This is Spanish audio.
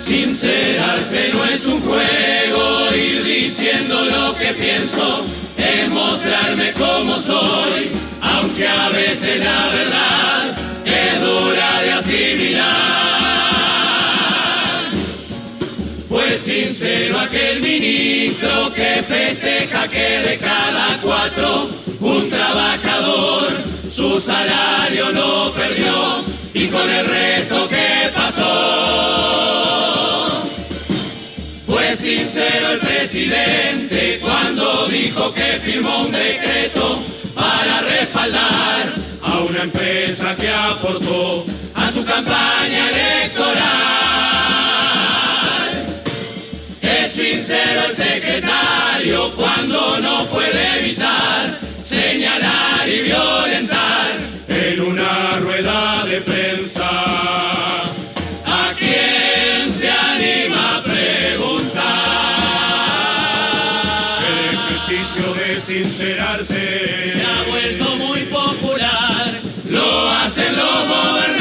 Sincerarse no es un juego, ir diciendo lo que pienso, es mostrarme como soy, aunque a veces la verdad es dura de asimilar. Fue sincero aquel ministro que festeja que de cada 4 un trabajador su salario no perdió, y con el resto que pasó. Fue sincero el presidente cuando dijo que firmó un decreto para respaldar a una empresa que aportó a su campaña electoral. Es sincero el secretario cuando no puede evitar señalar y violentar en una rueda de prensa. ¿A quién se anima a preguntar? El ejercicio de sincerarse se ha vuelto muy popular. Lo hacen los gobernantes